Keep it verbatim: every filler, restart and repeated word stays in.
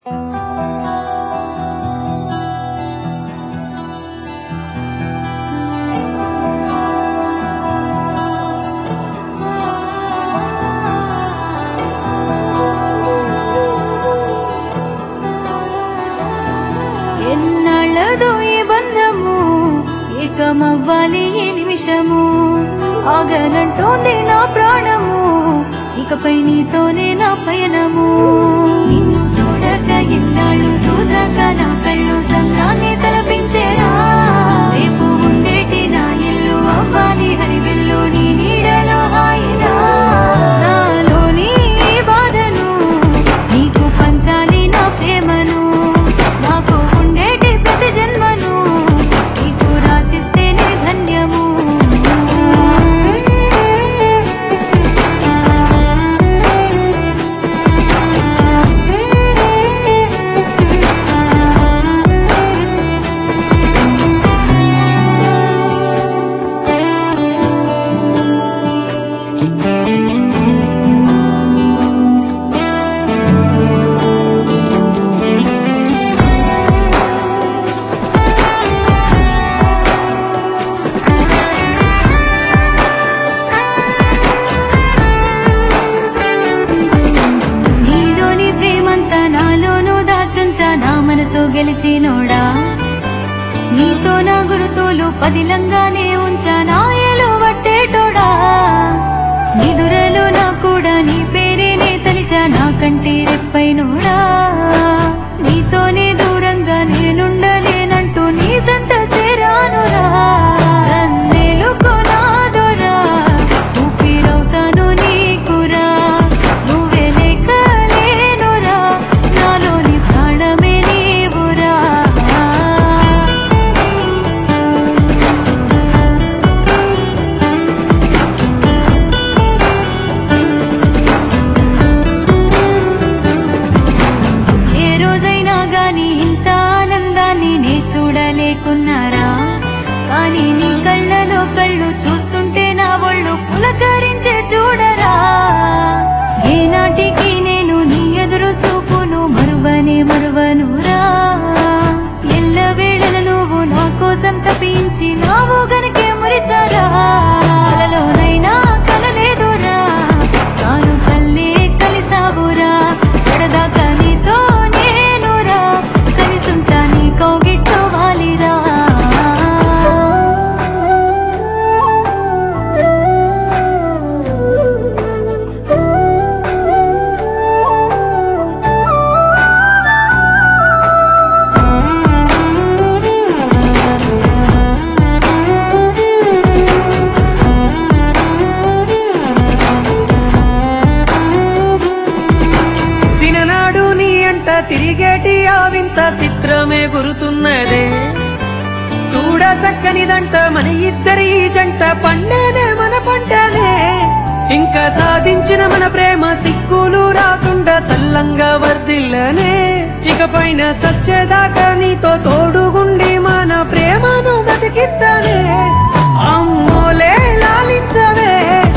ఎన్నాళ్ళదో ఈ బంధము ఏకమవ్వాలి ఈ నిమిషము ఆగనంటోంది నా ప్రాణము ఇకపై నీతోనే నా పయనము నిన్ను చూడక ఎన్నాళ్ళు చూసాక నా కళ్ళు సంగాన్ని తలపించేరా రేపు ఉండేటి నా ఇల్లు అవ్వాలి హరివిల్లు నీ నీడలో హాయిరా నాలోని ఈ బాధను నీకు పంచాలి నా ప్రేమను నాకు ఉండేటి ప్రతి జన్మను నీకు రాసిస్తేనే ధన్యము నా మనసు గెలిచినోడా నీతో నా గురుతోలు పదిలంగానే ఉంచా నాయలు వట్టేటోడా నిదురలో నా కూడా నీ పేరేనే తలిచా నా కంటి రెప్పైనోడా నీతోనే దూరంగా నేనుండలేనంటూ నీ సంత సేరానురా నన్నేలుకో నాదోరా ఊపిరవుతాను నీకురా నువ్వే లేకలేనురా నాలోని ప్రాణమే నీవురా ఏ రోజైనా గాని ఇంత ఆనందాన్ని నే చూడలేకున్నారా కానీ నీ కళ్ళలో కళ్ళు చూస్తుంటే నా ఒళ్ళు పులకరించే చూడరా ఏనాటికి నేను నీ ఎదురు చూపును మరువనే మరువనురా ఎల్లవేళల నువ్వు నా కోసం తప్పించి నావు గనకే మురిసారా కలలోనైనా కలలేదురా తాను కల్లే కలిసావురా ఎడదాకా నీతో నేనురా కలిసుంటా నీ కౌగిట్లో వాలిరా సిననాడు నీ అంట తిరిగేటి ఆ వింత చిత్రమే గురుతున్నదే చూడ చక్కనిదంట మన ఇద్దరి ఈ జంట పండేనే మన పంటనే ఇంకా సాధించిన మన ప్రేమ సిక్కులు రాకుండా చల్లంగా వర్దిల్లనే ఇకపైన సచ్చేదాకా నీతో తోడుగుండి మన ప్రేమను బతికిద్దనే అమ్మోలే లాలించవే